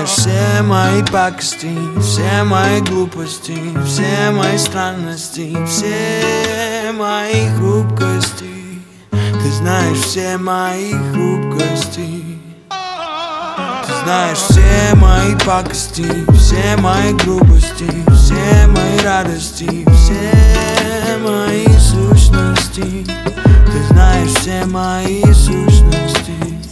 знаешь все мои пакости, все мои глупости, все мои странности, все мои хрупкости. Ты знаешь все мои хрупкости. Ты знаешь все мои пакости, все мои грубости, все мои радости, все мои сущности. Ты знаешь все мои сущности.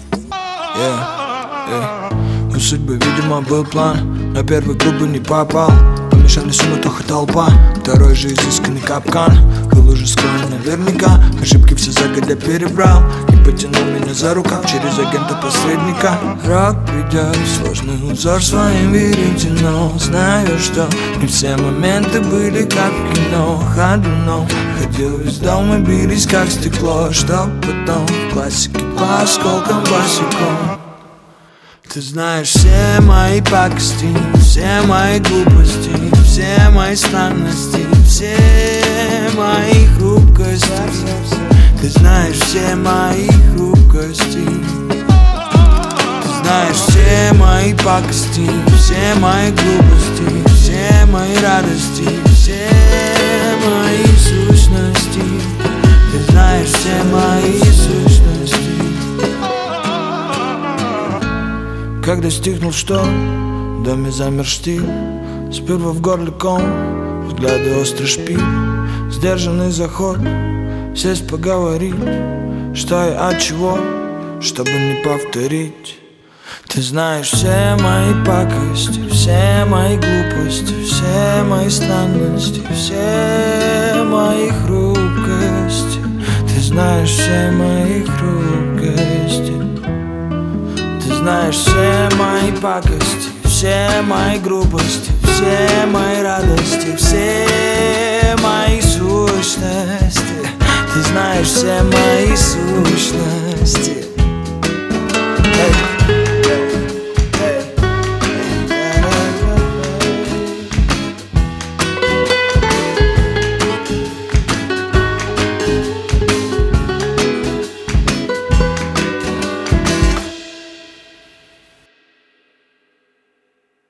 У судьбы, видимо, был план, на первый группу не попал. Помешали суматоха толпа, второй же изысканный капкан. Был уже скроен наверняка, ошибки все загодя перебрал. И потянул меня за рукав через агента-посредника. Рок придет, сложный узор своим верите, но знаю, что не все моменты были как в кино. Ходуном ходил весь дом и бились как стекло, чтоб потом в классике по осколкам босиком. Ты знаешь все мои пакости, все мои глупости, все мои странности, все мои хрупкости. Ты знаешь все мои хрупкости. Ты знаешь все мои пакости, все мои глупости, все мои радости, все мои сущности. Ты знаешь все мои сущности. Когда стихнул шторм, в доме замер штиль. Сперва в горле ком, взгляды острый шпиль. Сдержанный заход, сесть поговорить. Что и от чего, чтобы не повторить. Ты знаешь все мои пакости, все мои глупости, все мои странности, все мои хрупкости. Ты знаешь все мои хрупкости. Ты знаешь все мои пакости, все мои грубости, все мои радости, все мои сущности. Ты знаешь все мои сущности.